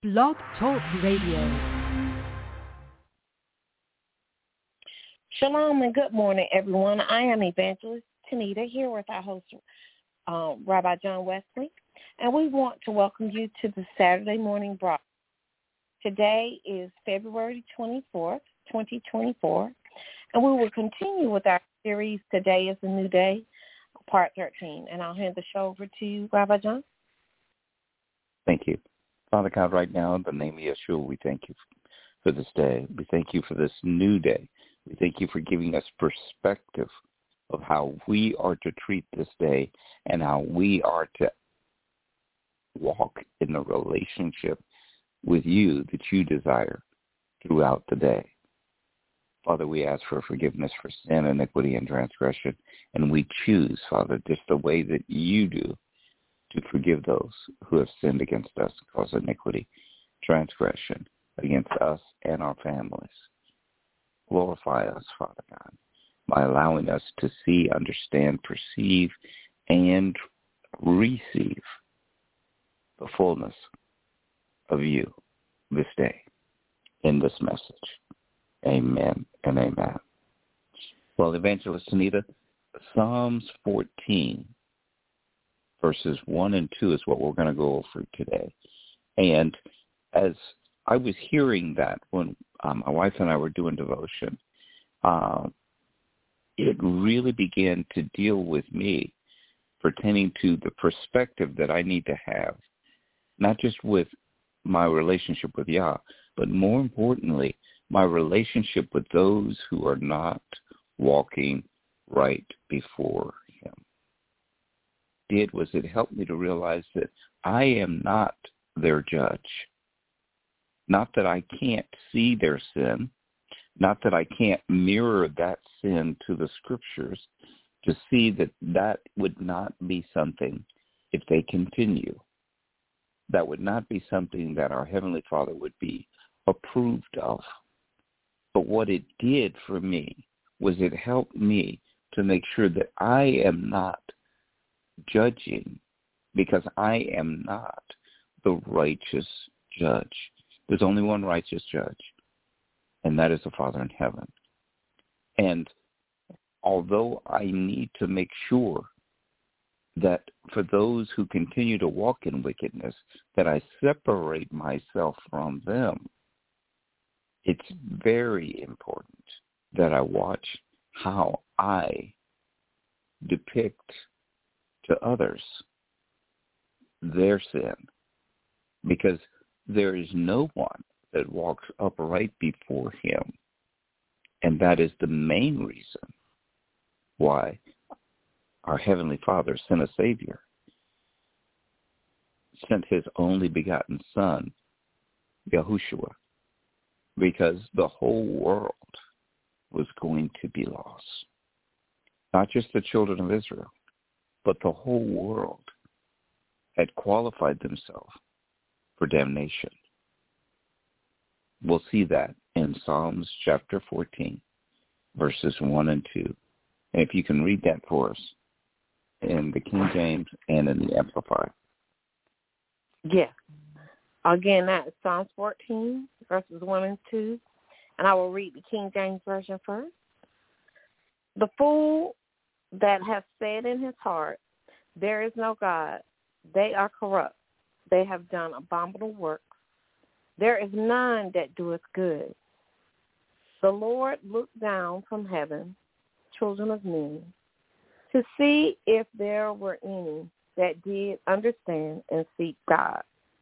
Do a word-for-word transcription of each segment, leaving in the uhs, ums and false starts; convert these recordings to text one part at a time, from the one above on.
Blog Talk Radio. Shalom and good morning, everyone. I am Evangelist Tanita here with our host, um, Rabbi John Wesley, and we want to welcome you to the Saturday morning broadcast. Today is February twenty-fourth, twenty twenty-four, and we will continue with our series, Today is a New Day, Part thirteen, and I'll hand the show over to you, Rabbi John. Thank you. Father God, right now, in the name of Yeshua, we thank you for this day. We thank you for this new day. We thank you for giving us perspective of how we are to treat this day and how we are to walk in the relationship with you that you desire throughout the day. Father, we ask for forgiveness for sin, iniquity, and transgression, and we choose, Father, just the way that you do, to forgive those who have sinned against us, cause iniquity, transgression against us and our families. Glorify us, Father God, by allowing us to see, understand, perceive, and receive the fullness of you this day in this message. Amen and amen. Well, Evangelist Anita, Psalms fourteen, verses one and two is what we're going to go over today. And as I was hearing that when um, my wife and I were doing devotion, uh, it really began to deal with me pertaining to the perspective that I need to have, not just with my relationship with Yah, but more importantly, my relationship with those who are not walking right before him. Did was it helped me to realize that I am not their judge. Not that I can't see their sin, not that I can't mirror that sin to the scriptures to see that that would not be something, if they continue, that would not be something that our Heavenly Father would be approved of. But what it did for me was it helped me to make sure that I am not judging, because I am not the righteous judge. There's only one righteous judge, and that is the Father in heaven. And although I need to make sure that for those who continue to walk in wickedness, that I separate myself from them, it's very important that I watch how I depict to others their sin, because there is no one that walks upright before him, and that is the main reason why our Heavenly Father sent a Savior, sent his only begotten Son, Yahushua, because the whole world was going to be lost. Not just the children of Israel, but the whole world had qualified themselves for damnation. We'll see that in Psalms chapter fourteen, verses one and two. And if you can read that for us in the King James and in the Amplified. Yeah. Again, that is Psalms fourteen, verses one and two. And I will read the King James Version first. The fool that hath said in his heart, there is no God, they are corrupt. They have done abominable works. There is none that doeth good. The Lord looked down from heaven, children of men, to see if there were any that did understand and seek God.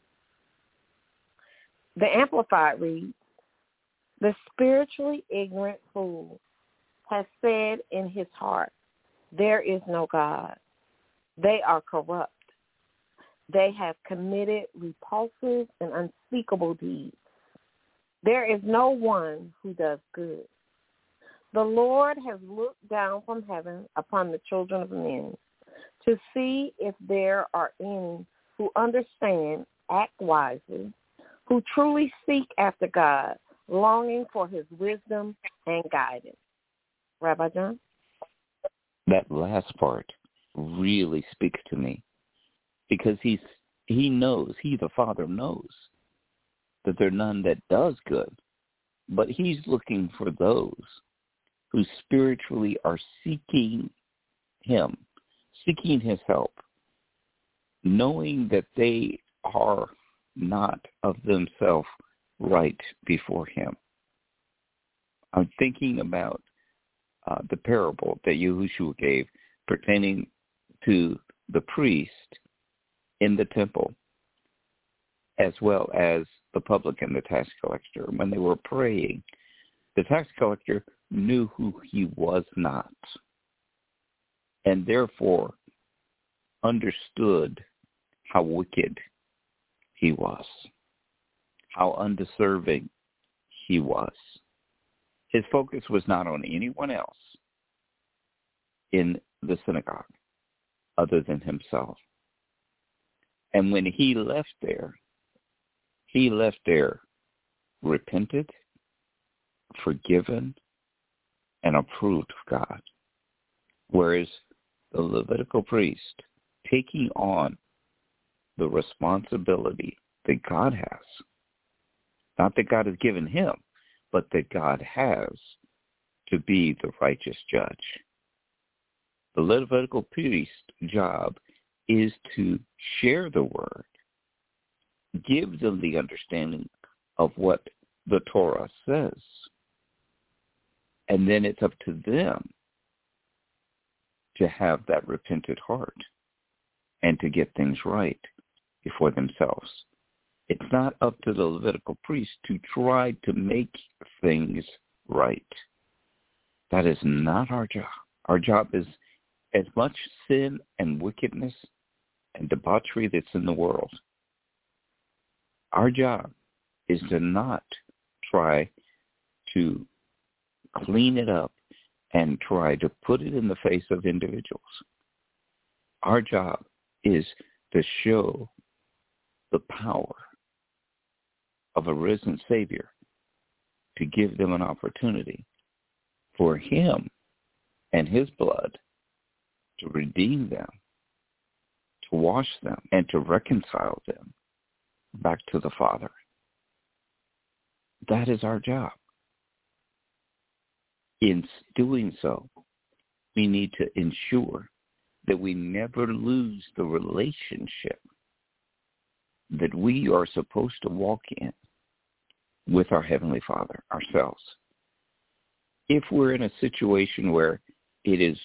The Amplified reads, the spiritually ignorant fool has said in his heart, there is no God. They are corrupt. They have committed repulsive and unspeakable deeds. There is no one who does good. The Lord has looked down from heaven upon the children of men to see if there are any who understand, act wisely, who truly seek after God, longing for his wisdom and guidance. Rabbi John? That last part really speaks to me, because he's he knows, he the Father knows that there are none that does good, but he's looking for those who spiritually are seeking him, seeking his help, knowing that they are not of themselves right before him. I'm thinking about uh, the parable that Yahushua gave pertaining to the priest in the temple, as well as the publican, the tax collector. When they were praying, the tax collector knew who he was not, and therefore understood how wicked he was, how undeserving he was. His focus was not on anyone else in the synagogue other than himself. And when he left there, he left there repented, forgiven, and approved of God. Whereas the Levitical priest, taking on the responsibility that God has, not that God has given him, but that God has to be the righteous judge. The Levitical priest's job is to share the word, give them the understanding of what the Torah says, and then it's up to them to have that repentant heart and to get things right before themselves. It's not up to the Levitical priest to try to make things right. That is not our job. Our job is as much sin and wickedness and debauchery that's in the world. Our job is to not try to clean it up and try to put it in the face of individuals. Our job is to show the power of a risen Savior, to give them an opportunity for him and his blood to redeem them, to wash them, and to reconcile them back to the Father. That is our job. In doing so, we need to ensure that we never lose the relationship that we are supposed to walk in with our Heavenly Father ourselves. If we're in a situation where it is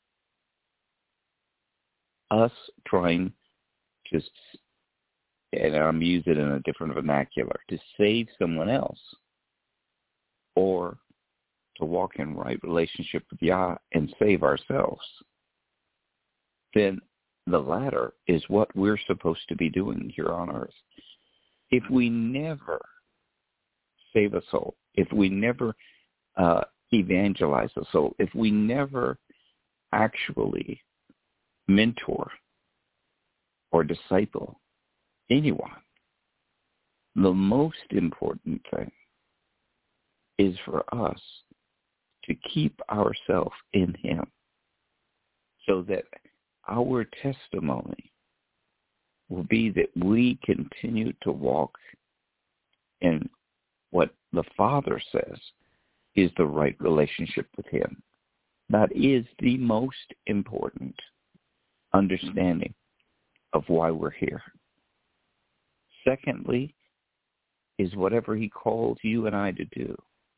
us trying to, and I'm using it in a different vernacular, to save someone else, or to walk in right relationship with Yah and save ourselves, then the latter is what we're supposed to be doing here on earth. If we never save a soul, if we never uh, evangelize a soul, if we never actually mentor or disciple anyone, the most important thing is for us to keep ourselves in him, so that our testimony will be that we continue to walk in what the Father says is the right relationship with him. That is the most important understanding of why we're here. Secondly, is whatever he called you and I to do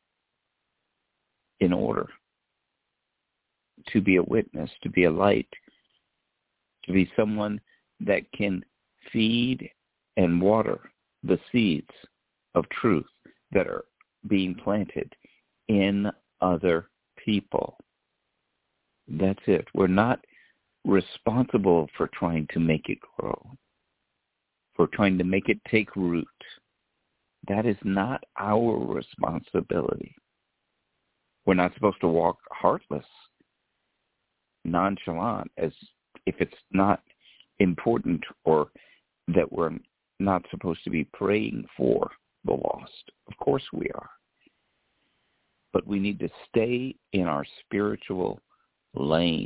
in order to be a witness, to be a light, to be someone that can feed and water the seeds of truth that are being planted in other people. That's it. We're not responsible for trying to make it grow, for trying to make it take root. That is not our responsibility. We're not supposed to walk heartless, nonchalant, as if it's not important, or that we're not supposed to be praying for the lost. Of course we are. But we need to stay in our spiritual lane,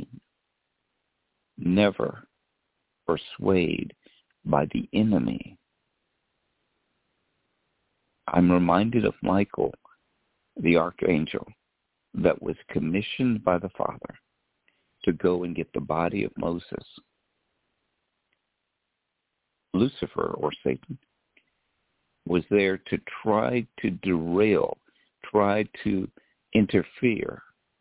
never persuade by the enemy I'm reminded of Michael, the archangel, that was commissioned by the Father to go and get the body of Moses. Lucifer, or Satan, was there to try to derail, try to interfere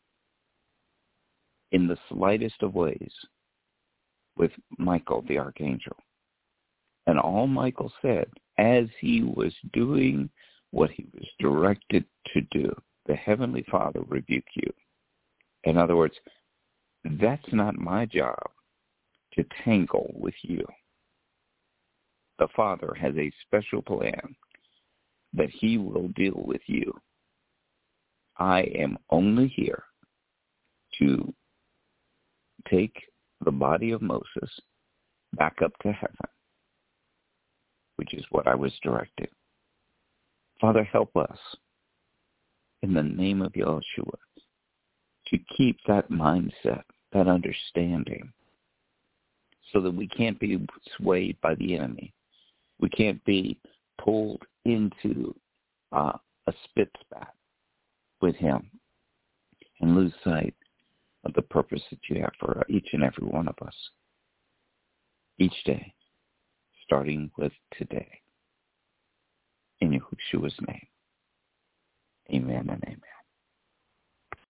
in the slightest of ways with Michael, the archangel. And all Michael said, as he was doing what he was directed to do, the Heavenly Father rebuke you. In other words, that's not my job to tangle with you. The Father has a special plan that he will deal with you. I am only here to take the body of Moses back up to heaven, which is what I was directed. Father, help us in the name of Yeshua to keep that mindset, that understanding, so that we can't be swayed by the enemy. We can't be pulled into uh, a spit spat with him and lose sight of the purpose that you have for each and every one of us, each day, starting with today. In Yeshua's name, amen and amen.